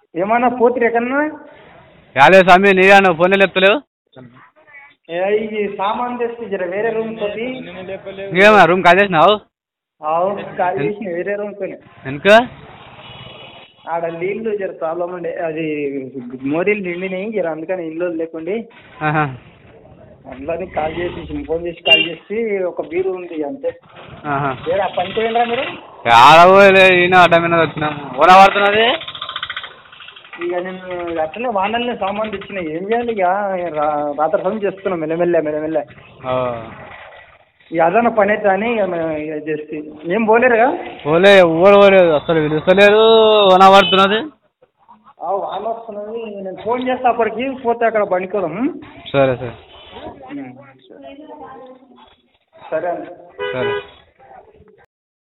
ఏమన్నా పోతురు ఎక్కడన్నా? యాదే స్వామి నీయాను ఫోన్లో చెప్తలేవు. ఈ సామాన్ తెస్తే జర వేరే రూమ్ పోతి. ఏమన్నా రూమ్ కాల్ చేసినావు? ఖాళీ చేసిన వేరే రూమ్ కొని. ఎందుకు? ఆడ నీళ్ళు జర ప్రాబ్లం ఉండే, అది మోరీలు నిండినాయి జర, అందుకని ఇల్లు లేకుండి అందులోని కాల్ చేసి ఫోన్ చేసి కాల్ చేసి ఒక బీరు ఉంది అంతే. వేరే పనికి పోయినరా మీరు? ఈయన అడ్డ మీద వచ్చినాము. ఓలా పడుతున్నది ఇక నేను అట్లనే వానల్ని సామాన్ తెచ్చిన, ఏం చేయాలి ఇక రాత్రి సమయం చేస్తున్నాం మెల్లమెల్ల. ఇక అదన్న పని అవుతా అని ఇక చేస్తే ఏం పోలేరుగా? పోలేదు అసలు పిలుస్తలేదు. ఓనా పడుతున్నది. వాన వస్తున్నది, నేను ఫోన్ చేస్తా అప్పటికి పోతే అక్కడ బండికోదాం. సరే సరే సరే అండి. సరే.